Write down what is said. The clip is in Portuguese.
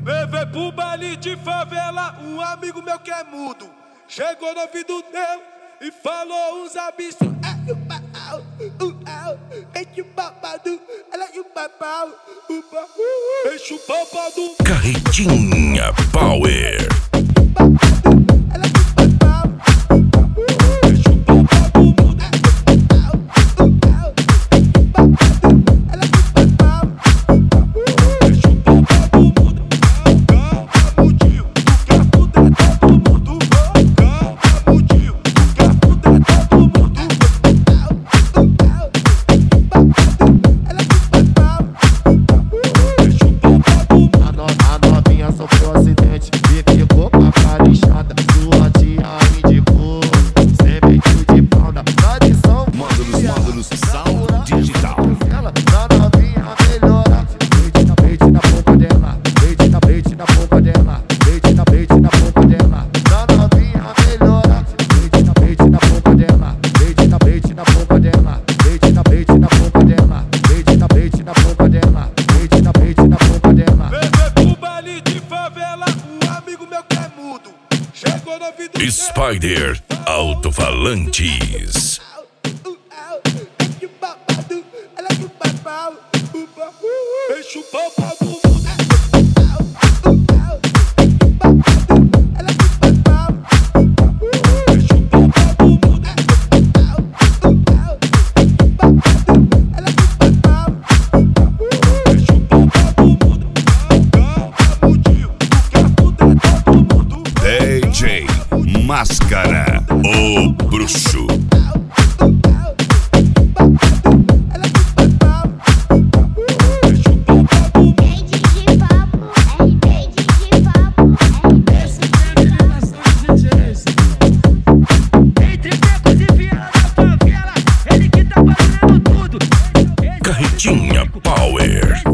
Levei pro baile de favela um amigo meu que é mudo. Chegou no ouvido dele e falou uns abismos. Deixa o papado. Carretinha Power. Spider Alto-Falantes. Deixa o papado. DJ Máscara, o bruxo. Carretinha Power.